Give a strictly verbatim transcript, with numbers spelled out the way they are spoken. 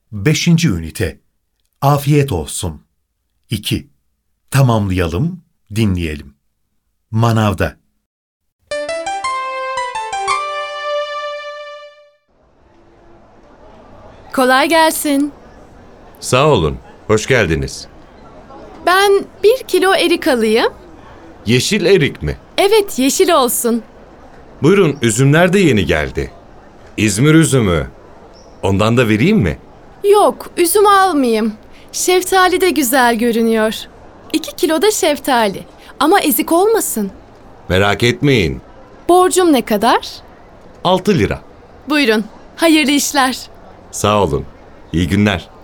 Beşinci ünite. Afiyet olsun. iki. Tamamlayalım, dinleyelim. Manavda. Kolay gelsin. Sağ olun, hoş geldiniz. Ben bir kilo erik alayım. Yeşil erik mi? Evet, yeşil olsun. Buyurun, üzümler de yeni geldi. İzmir üzümü. Ondan da vereyim mi? Yok, üzüm almayayım. Şeftali de güzel görünüyor. İki kilo da şeftali. Ama ezik olmasın. Merak etmeyin. Borcum ne kadar? Altı lira. Buyurun, hayırlı işler. Sağ olun. İyi günler.